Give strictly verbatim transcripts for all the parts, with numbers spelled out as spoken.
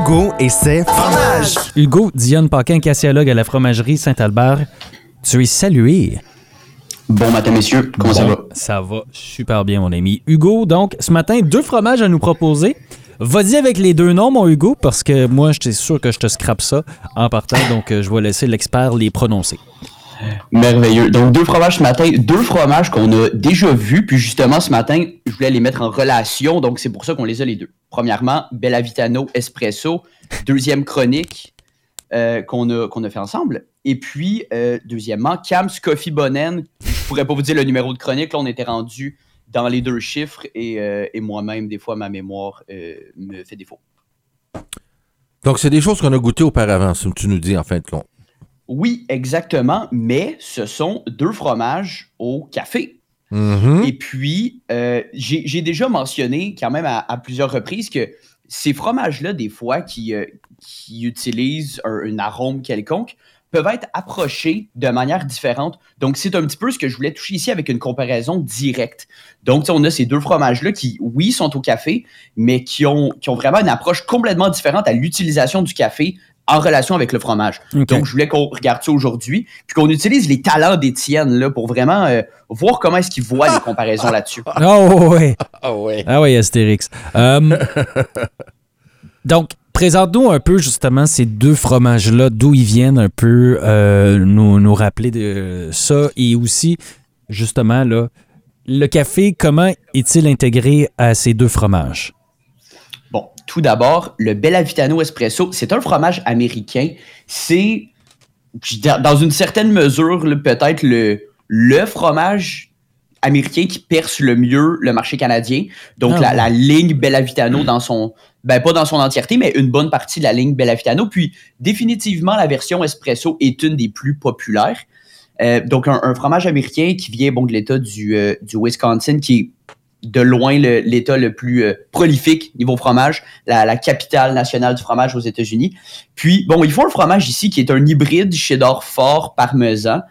Hugo et ses fromages. Hugo, Dionne Paquin, cassiologue à la fromagerie Saint-Albert. Tu es salué. Bon matin, messieurs. Comment bon, ça va? Ça va super bien, mon ami. Hugo, donc, ce matin, deux fromages à nous proposer. Vas-y avec les deux noms, mon Hugo, parce que moi, je suis sûr que je te scrape ça en partant, donc euh, je vais laisser l'expert les prononcer. Merveilleux. Donc, deux fromages ce matin. Deux fromages qu'on a déjà vus. Puis justement, ce matin, je voulais les mettre en relation. Donc, c'est pour ça qu'on les a les deux. Premièrement, Bella Vitano Espresso. Deuxième chronique euh, qu'on a, qu'on a fait ensemble. Et puis, euh, deuxièmement, Cam's Coffee Bonnen. Je pourrais pas vous dire le numéro de chronique. Là, on était rendu dans les deux chiffres. Et, euh, et moi-même, des fois, ma mémoire euh, me fait défaut. Donc, c'est des choses qu'on a goûtées auparavant, si tu nous dis, en fin de compte. Oui, exactement, mais ce sont deux fromages au café. Mm-hmm. Et puis, euh, j'ai, j'ai déjà mentionné quand même à, à plusieurs reprises que ces fromages-là, des fois, qui, euh, qui utilisent un, un arôme quelconque, peuvent être approchés de manière différente. Donc, c'est un petit peu ce que je voulais toucher ici avec une comparaison directe. Donc, on a ces deux fromages-là qui, oui, sont au café, mais qui ont, qui ont vraiment une approche complètement différente à l'utilisation du café en relation avec le fromage. Okay. Donc, je voulais qu'on regarde ça aujourd'hui, puis qu'on utilise les talents d'Étienne là, pour vraiment euh, voir comment est-ce qu'il voit les comparaisons là-dessus. Oh oui! Oh oui! Ah oui, Astérix. Um, donc, présente-nous un peu justement ces deux fromages-là, d'où ils viennent un peu, euh, nous, nous rappeler de ça, et aussi, justement, là, le café, comment est-il intégré à ces deux fromages? Bon, tout d'abord, le Bella Vitano Espresso, c'est un fromage américain. C'est, dans une certaine mesure, là, peut-être le, le fromage américain qui perce le mieux le marché canadien. Donc, ah, la, ouais. la ligne Bella Vitano dans son... Ben, pas dans son entièreté, mais une bonne partie de la ligne Bella Vitano. Puis, définitivement, la version Espresso est une des plus populaires. Euh, donc, un, un fromage américain qui vient bon, de l'État du, euh, du Wisconsin, qui est de loin le, l'État le plus euh, prolifique niveau fromage, la, la capitale nationale du fromage aux États-Unis. Puis, bon, ils font un fromage ici qui est un hybride cheddar fort parmesan.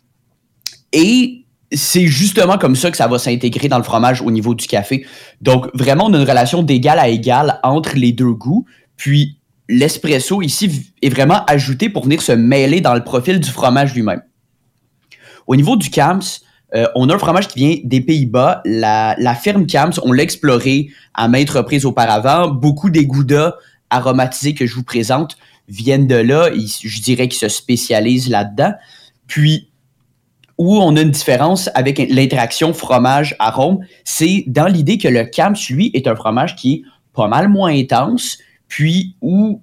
Et c'est justement comme ça que ça va s'intégrer dans le fromage au niveau du café. Donc, vraiment, on a une relation d'égal à égal entre les deux goûts. Puis, l'espresso ici est vraiment ajouté pour venir se mêler dans le profil du fromage lui-même. Au niveau du Cam's, Euh, on a un fromage qui vient des Pays-Bas. La, la ferme Cam's, on l'a exploré à maintes reprises auparavant. Beaucoup des goudas aromatisés que je vous présente viennent de là. Ils, je dirais qu'ils se spécialisent là-dedans. Puis, où on a une différence avec l'interaction fromage-arôme, c'est dans l'idée que le Cam's, lui, est un fromage qui est pas mal moins intense, puis où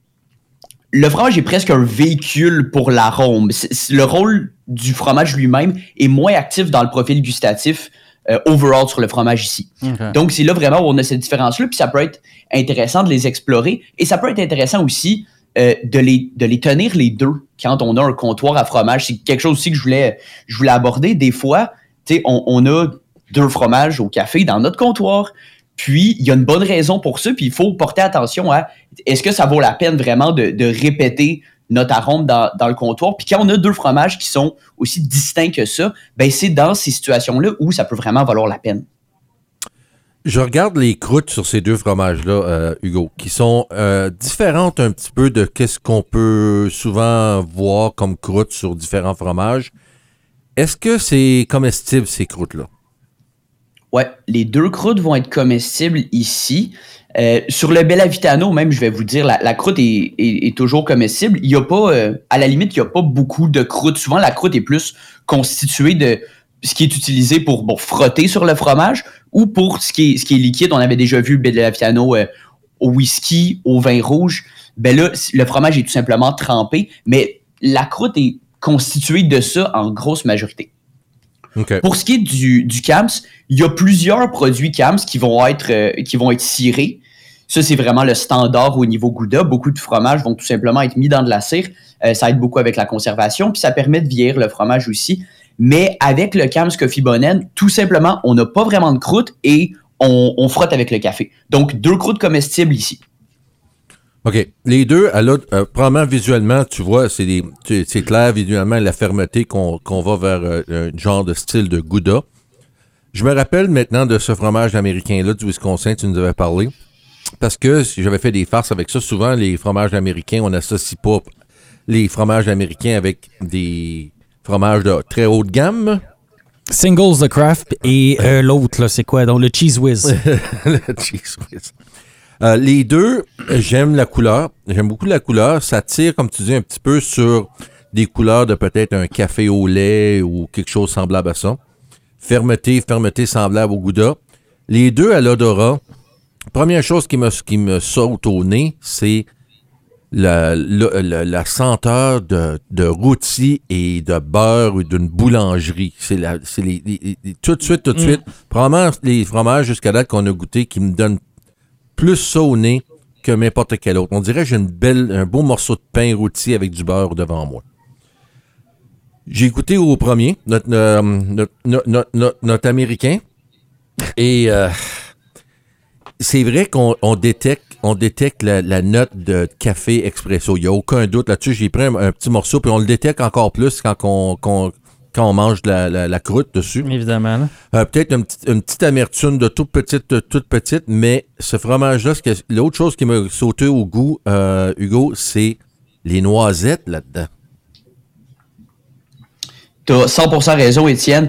le fromage est presque un véhicule pour l'arôme. C'est, c'est le rôle du fromage lui-même est moins actif dans le profil gustatif euh, overall sur le fromage ici. Okay. Donc, c'est là vraiment où on a cette différence-là, puis ça peut être intéressant de les explorer, et ça peut être intéressant aussi euh, de, les, de les tenir les deux quand on a un comptoir à fromage. C'est quelque chose aussi que je voulais, je voulais aborder. Des fois, tu sais, on, on a deux fromages au café dans notre comptoir, puis il y a une bonne raison pour ça, puis il faut porter attention à est-ce que ça vaut la peine vraiment de, de répéter notre arôme dans, dans le comptoir. Puis quand on a deux fromages qui sont aussi distincts que ça, ben c'est dans ces situations-là où ça peut vraiment valoir la peine. Je regarde les croûtes sur ces deux fromages-là, euh, Hugo, qui sont euh, différentes un petit peu de qu'est-ce qu'on peut souvent voir comme croûtes sur différents fromages. Est-ce que c'est comestible, ces croûtes-là? Ouais, les deux croûtes vont être comestibles ici. Euh, sur le Bella Vitano, même, je vais vous dire, la, la croûte est, est, est toujours comestible. Il y a pas, euh, à la limite, il n'y a pas beaucoup de croûte. Souvent, la croûte est plus constituée de ce qui est utilisé pour bon, frotter sur le fromage ou pour ce qui est, ce qui est liquide. On avait déjà vu Bella Vitano euh, au whisky, au vin rouge. Ben là, le fromage est tout simplement trempé, mais la croûte est constituée de ça en grosse majorité. Okay. Pour ce qui est du, du Cam's, il y a plusieurs produits Cam's qui vont être, euh, qui vont être cirés. Ça, c'est vraiment le standard au niveau Gouda. Beaucoup de fromages vont tout simplement être mis dans de la cire. Euh, ça aide beaucoup avec la conservation, puis ça permet de vieillir le fromage aussi. Mais avec le Cam's Coffee Bonnen, tout simplement, on n'a pas vraiment de croûte et on, on frotte avec le café. Donc, deux croûtes comestibles ici. OK. Les deux, alors, euh, probablement visuellement, tu vois, c'est, des, c'est, c'est clair visuellement la fermeté qu'on, qu'on va vers euh, un genre de style de Gouda. Je me rappelle maintenant de ce fromage américain-là du Wisconsin, tu nous avais parlé. parce que si j'avais fait des farces avec ça, souvent, les fromages américains, on n'associe pas les fromages américains avec des fromages de très haute gamme. Singles the Craft et euh, l'autre, là, c'est quoi? Donc, le Cheese Whiz. Le Cheese Whiz. Euh, les deux, j'aime la couleur. J'aime beaucoup la couleur. Ça tire, comme tu dis, un petit peu sur des couleurs de peut-être un café au lait ou quelque chose semblable à ça. Fermeté, fermeté semblable au Gouda. Les deux à l'odorat. Première chose qui me, qui me saute au nez, c'est la, la, la, la senteur de, de rôti et de beurre ou d'une boulangerie. C'est, la, c'est les, les, les, tout de suite, tout de mm. suite. Probablement les fromages jusqu'à date qu'on a goûté qui me donnent plus ça au nez que n'importe quel autre. On dirait que j'ai une belle, un beau morceau de pain rôti avec du beurre devant moi. J'ai goûté au premier, notre, euh, notre, notre, notre, notre Américain, et euh, c'est vrai qu'on on détecte, on détecte la, la note de café expresso. Il n'y a aucun doute là-dessus. J'ai pris un, un petit morceau, puis on le détecte encore plus quand on, qu'on, quand on mange la, la, la croûte dessus. Évidemment. Euh, peut-être une, une petite amertume de toute petite, de toute petite, mais ce fromage-là, ce que, l'autre chose qui m'a sauté au goût, euh, Hugo, c'est les noisettes là-dedans. T'as cent pour cent raison, Étienne.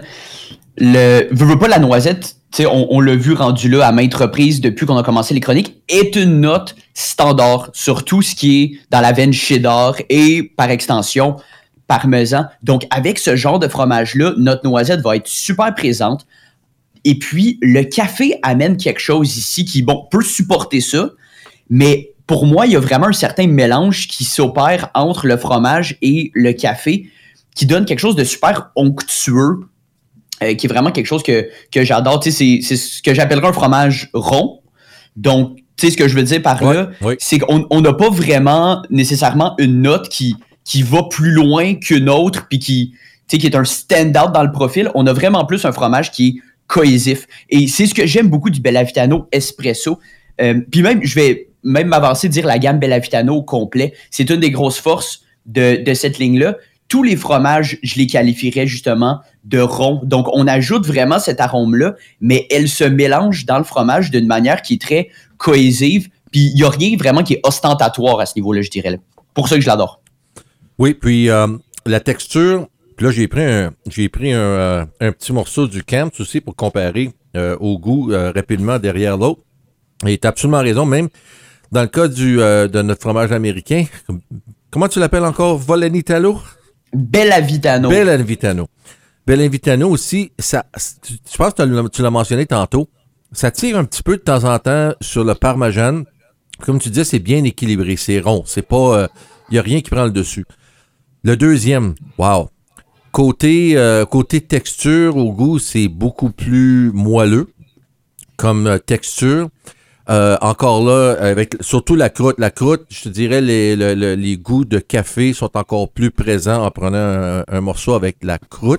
Le, veux, veux pas la noisette, on, on l'a vu rendu là à maintes reprises depuis qu'on a commencé les chroniques, est une note standard sur tout ce qui est dans la veine cheddar et, par extension, parmesan. Donc, avec ce genre de fromage-là, notre noisette va être super présente. Et puis, le café amène quelque chose ici qui, bon, peut supporter ça, mais pour moi, il y a vraiment un certain mélange qui s'opère entre le fromage et le café qui donne quelque chose de super onctueux, euh, qui est vraiment quelque chose que, que j'adore. Tu sais, c'est, c'est ce que j'appellerais un fromage rond. Donc, tu sais, ce que je veux dire par là, oui, oui. c'est qu'on on n'a pas vraiment nécessairement une note qui, qui va plus loin qu'une autre, puis qui, tu sais, qui est un stand-out dans le profil. On a vraiment plus un fromage qui est cohésif. Et c'est ce que j'aime beaucoup du Bella Vitano Espresso. Euh, puis même, je vais même m'avancer, dire la gamme Bella Vitano au complet. C'est une des grosses forces de, de cette ligne-là. Tous les fromages, je les qualifierais justement de ronds. Donc, on ajoute vraiment cet arôme-là, mais elle se mélange dans le fromage d'une manière qui est très cohésive. Puis, il n'y a rien vraiment qui est ostentatoire à ce niveau-là, je dirais. Pour ça que je l'adore. Oui, puis euh, la texture, puis là, j'ai pris un, j'ai pris un, euh, un petit morceau du Camps aussi pour comparer euh, au goût euh, rapidement derrière l'autre. Et tu as absolument raison, même dans le cas du, euh, de notre fromage américain, comment tu l'appelles encore? Volanitalo? Bella Vitano. Bella Vitano. Bella Vitano aussi, ça, je pense que tu l'as mentionné tantôt, ça tire un petit peu de temps en temps sur le parmesan. Comme tu disais, c'est bien équilibré, c'est rond, c'est pas, il euh, n'y a rien qui prend le dessus. Le deuxième, wow, côté, euh, côté texture au goût, c'est beaucoup plus moelleux comme euh, texture. Euh, encore là, avec surtout la croûte. La croûte, je te dirais, les, les, les, les goûts de café sont encore plus présents en prenant un, un morceau avec la croûte.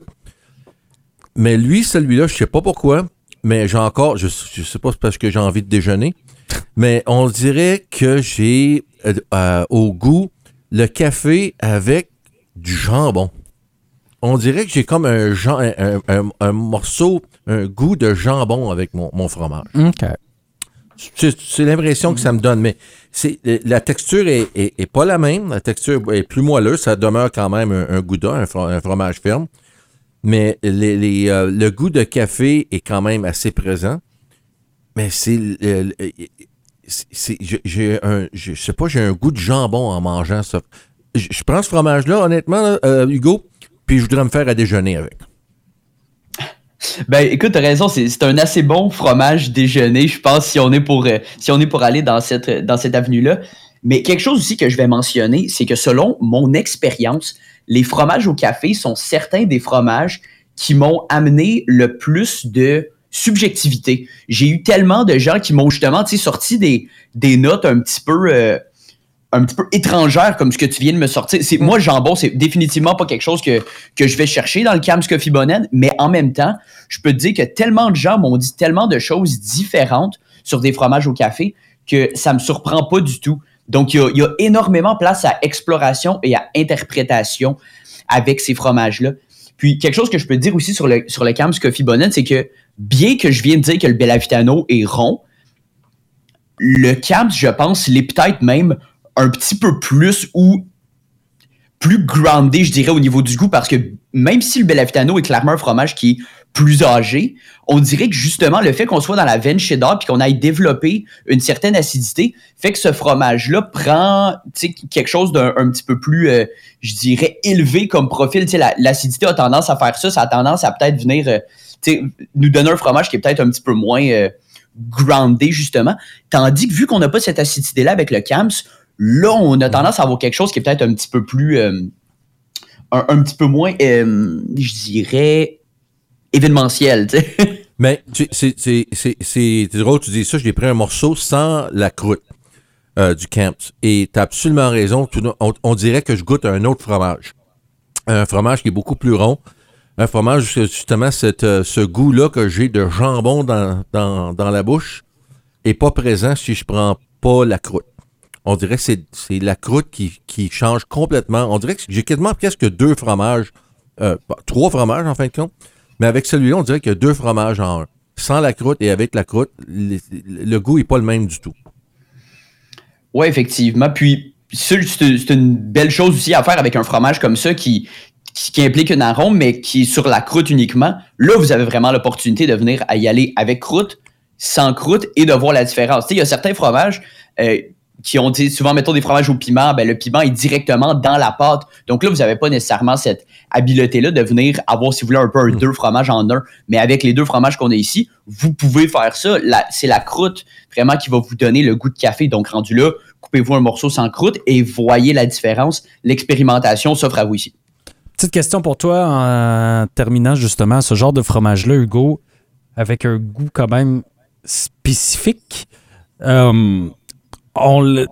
Mais lui, celui-là, je sais pas pourquoi, mais j'ai encore, je, je sais pas, c'est parce que j'ai envie de déjeuner, mais on dirait que j'ai euh, au goût le café avec du jambon. On dirait que j'ai comme un, un, un, un, un morceau, un goût de jambon avec mon, mon fromage. OK. C'est, c'est l'impression que ça me donne, mais c'est, la texture est, est, est pas la même. La texture est plus moelleuse. Ça demeure quand même un, un gouda, un, un fromage ferme. Mais les, les, euh, le goût de café est quand même assez présent. Mais c'est... Euh, c'est, c'est j'ai, j'ai un, je sais pas, j'ai un goût de jambon en mangeant ça. Je, je prends ce fromage-là, honnêtement, là, euh, Hugo, puis je voudrais me faire à déjeuner avec. Ben, écoute, t'as raison, c'est, c'est un assez bon fromage déjeuner, je pense, si on est pour, euh, si on est pour aller dans cette, dans cette avenue-là. Mais quelque chose aussi que je vais mentionner, c'est que selon mon expérience, les fromages au café sont certains des fromages qui m'ont amené le plus de subjectivité. J'ai eu tellement de gens qui m'ont justement, tu sais, sorti des, des notes un petit peu... Euh, un petit peu étrangère comme ce que tu viens de me sortir. C'est, moi, le jambon, c'est définitivement pas quelque chose que, que je vais chercher dans le Camps Coffee Bonnet, mais en même temps, je peux te dire que tellement de gens m'ont dit tellement de choses différentes sur des fromages au café que ça me surprend pas du tout. Donc, il y a, il y a énormément place à exploration et à interprétation avec ces fromages-là. Puis, quelque chose que je peux te dire aussi sur le, sur le Camps Coffee Bonnet, c'est que bien que je viens de dire que le Bella Vitano est rond, le Camps, je pense, l'est peut-être même un petit peu plus ou plus groundé, je dirais, au niveau du goût, parce que même si le Bellavitano est clairement un fromage qui est plus âgé, on dirait que justement, le fait qu'on soit dans la veine cheddar puis qu'on aille développer une certaine acidité fait que ce fromage-là prend quelque chose d'un un petit peu plus, euh, je dirais, élevé comme profil. La, l'acidité a tendance à faire ça, ça a tendance à peut-être venir euh, nous donner un fromage qui est peut-être un petit peu moins euh, groundé, justement. Tandis que vu qu'on n'a pas cette acidité-là avec le Camps, là, on a tendance à avoir quelque chose qui est peut-être un petit peu plus, euh, un, un petit peu moins, euh, je dirais, événementiel, tu sais. Mais tu, c'est, c'est, c'est, c'est drôle, tu dis ça, j'ai pris un morceau sans la croûte euh, du Camps. Et tu as absolument raison, tout, on, on dirait que je goûte un autre fromage. Un fromage qui est beaucoup plus rond. Un fromage, justement, cette, ce goût-là que j'ai de jambon dans, dans, dans la bouche est pas présent si je prends pas la croûte. On dirait que c'est, c'est la croûte qui, qui change complètement. On dirait que j'ai quasiment presque deux fromages, euh, trois fromages en fin de compte, mais avec celui-là, on dirait qu'il y a deux fromages en un. Sans la croûte et avec la croûte, le, le goût n'est pas le même du tout. Oui, effectivement. Puis, c'est, c'est une belle chose aussi à faire avec un fromage comme ça qui, qui, qui implique un arôme, mais qui est sur la croûte uniquement. Là, vous avez vraiment l'opportunité de venir à y aller avec croûte, sans croûte, et de voir la différence. Tu sais, il y a certains fromages... Euh, qui ont dit souvent, mettons des fromages au piment, ben le piment est directement dans la pâte. Donc là, vous n'avez pas nécessairement cette habileté-là de venir avoir, si vous voulez, un peu un deux fromages en un. Mais avec les deux fromages qu'on a ici, vous pouvez faire ça. La, c'est la croûte vraiment qui va vous donner le goût de café. Donc rendu là, coupez-vous un morceau sans croûte et voyez la différence. L'expérimentation s'offre à vous ici. Petite question pour toi en terminant justement ce genre de fromage-là, Hugo, avec un goût quand même spécifique. Euh, On le,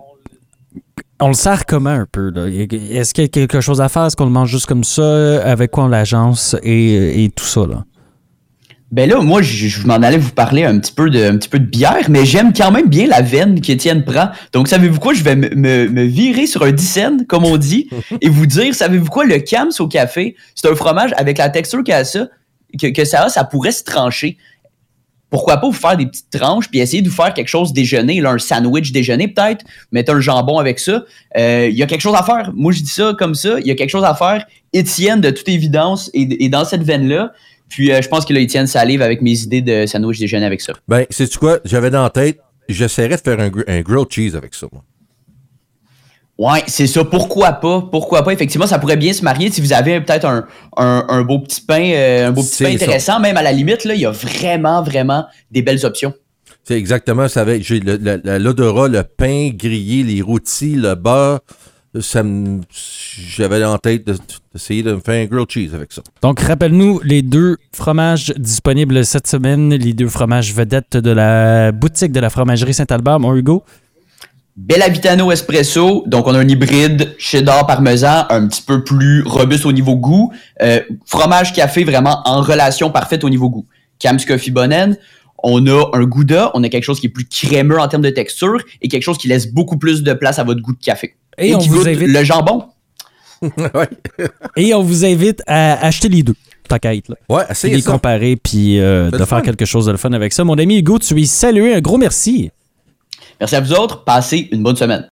on le sert comment un peu? Là? Est-ce qu'il y a quelque chose à faire? Est-ce qu'on le mange juste comme ça? Avec quoi on l'agence et, et tout ça? Là? Ben là, moi, je, je m'en allais vous parler un petit peu de, un petit peu de bière, mais j'aime quand même bien la veine qu'Étienne prend. Donc, savez-vous quoi? Je vais me, me, me virer sur un dixaine, comme on dit, et vous dire, savez-vous quoi? Le Camps au café, c'est un fromage avec la texture qu'il a ça, que, que ça a, ça pourrait se trancher. Pourquoi pas vous faire des petites tranches puis essayer de vous faire quelque chose déjeuner, là, un sandwich déjeuner peut-être, mettre un jambon avec ça. Il euh, y a quelque chose à faire. Moi, je dis ça comme ça. Il y a quelque chose à faire. Étienne, de toute évidence, est, est dans cette veine-là. Puis, euh, je pense que là, Étienne salive avec mes idées de sandwich déjeuner avec ça. Ben, sais-tu quoi? J'avais dans la tête, j'essaierais de faire un, un grilled cheese avec ça, moi. Ouais, c'est ça. Pourquoi pas? Pourquoi pas? Effectivement, ça pourrait bien se marier si vous avez peut-être un, un, un beau petit pain, euh, un beau petit c'est pain intéressant. Ça. Même à la limite, là, il y a vraiment, vraiment des belles options. C'est exactement ça. Avec, j'ai le, le, l'odorat, le pain grillé, les rôtis, le beurre. Ça me, j'avais en tête de, d'essayer de me faire un grilled cheese avec ça. Donc, rappelle-nous les deux fromages disponibles cette semaine, les deux fromages vedettes de la boutique de la fromagerie Saint-Albert, mon Hugo. Bellavitano Espresso, donc on a un hybride cheddar parmesan un petit peu plus robuste au niveau goût. Euh, fromage café vraiment en relation parfaite au niveau goût. Camps Coffee Bonnen, on a un Gouda, on a quelque chose qui est plus crémeux en termes de texture et quelque chose qui laisse beaucoup plus de place à votre goût de café. Et, et on qui vous goûte invite... le jambon. Ouais. Et on vous invite à acheter les deux. Tant qu'à être là. Ouais, essayez les ça. comparer puis euh, de faire fun. quelque chose de le fun avec ça. Mon ami Hugo, tu es salué. Un gros merci. Merci à vous autres. Passez une bonne semaine.